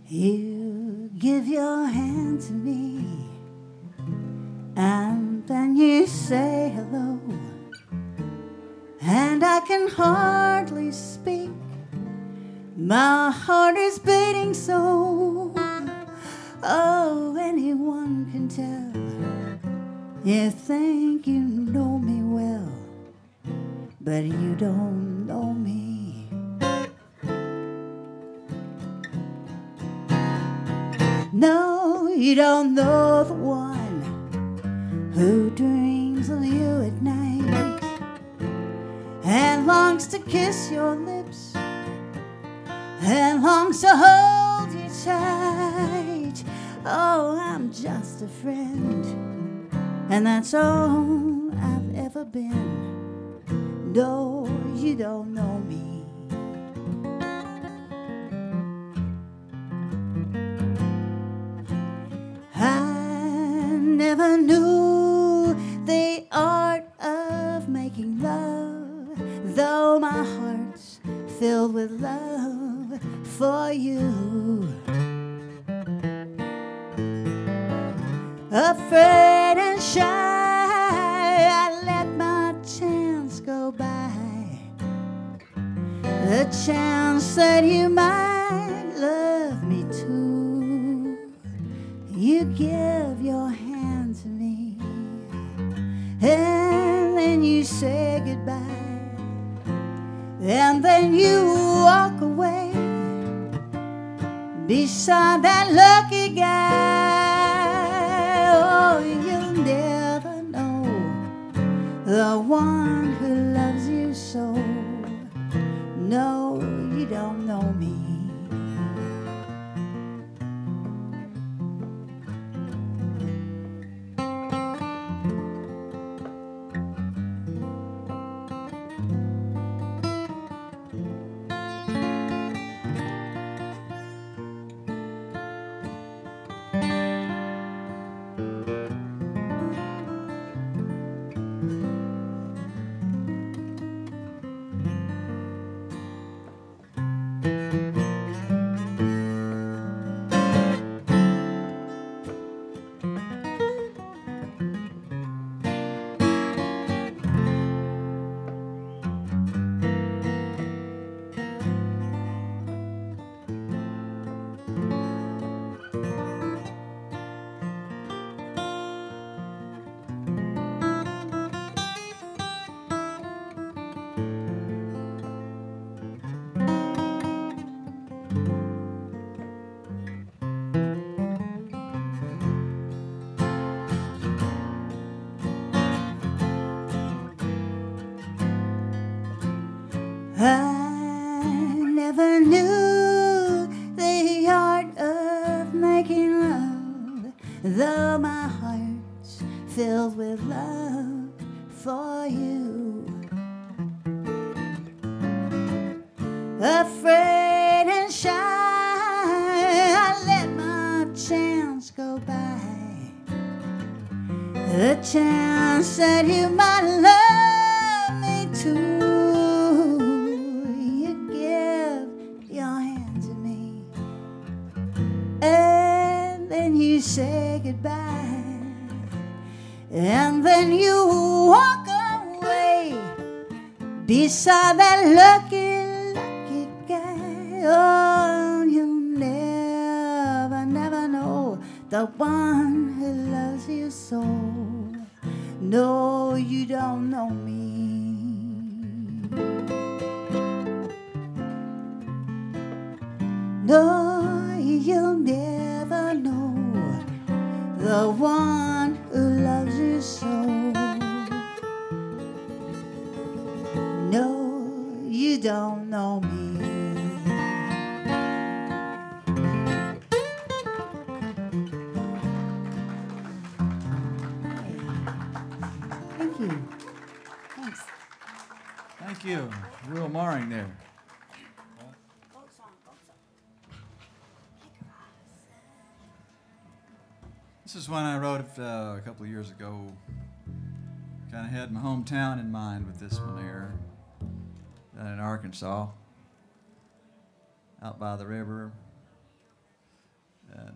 You give your hand to me, and then you say hello, and I can hardly speak. My heart is beating so. Oh, anyone can tell. You think you know me well, but you don't know me. No, you don't know the one who dreams of you at night and longs to kiss your lips and longs to hold you tight. Oh, I'm just a friend, and that's all I've ever been. No, you don't know me. I never knew the art of making love, though my heart's filled with love for you. Afraid and shy, I let my chance go by, the chance that you might love me too. You give your hand to me, and then you say goodbye, and then you walk away beside that lucky guy. Oh, you'll never know the one who loves you so. No, you don't know me. I never knew the art of making love, though my heart's filled with love for you. Afraid and shy, I let my chance go by, the chance that you might love me too. And then you say goodbye, and then you walk away beside that lucky, lucky guy. Oh, you'll never, never know the one who loves you so. No, you don't know me. No, you'll never know the one who loves you so. No, you don't know me. Thank you. Thanks. Thank you. Real marring there. This is one I wrote a couple of years ago. Kind of had my hometown in mind with this one there. Down in Arkansas, out by the river. And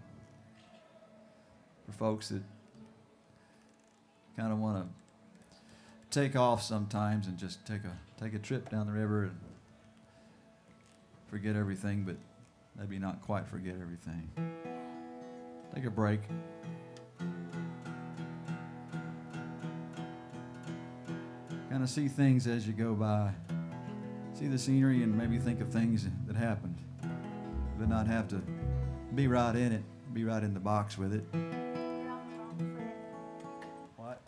for folks that kind of want to take off sometimes and just take a trip down the river and forget everything, but maybe not quite forget everything. Take a break. Kind of see things as you go by. See the scenery and maybe think of things that happened, but not have to be right in it, be right in the box with it. What?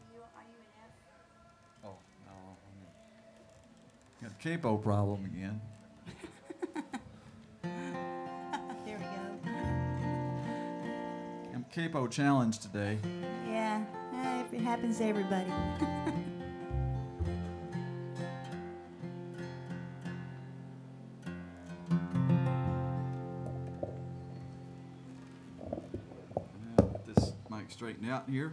Oh, no. Got a capo problem again. There we go. I'm capo challenged today. Yeah, it happens to everybody. Get this mic straightened out here.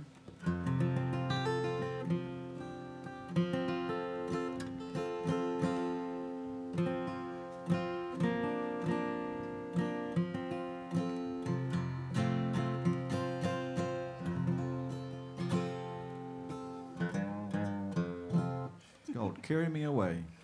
It's called Carry Me Away.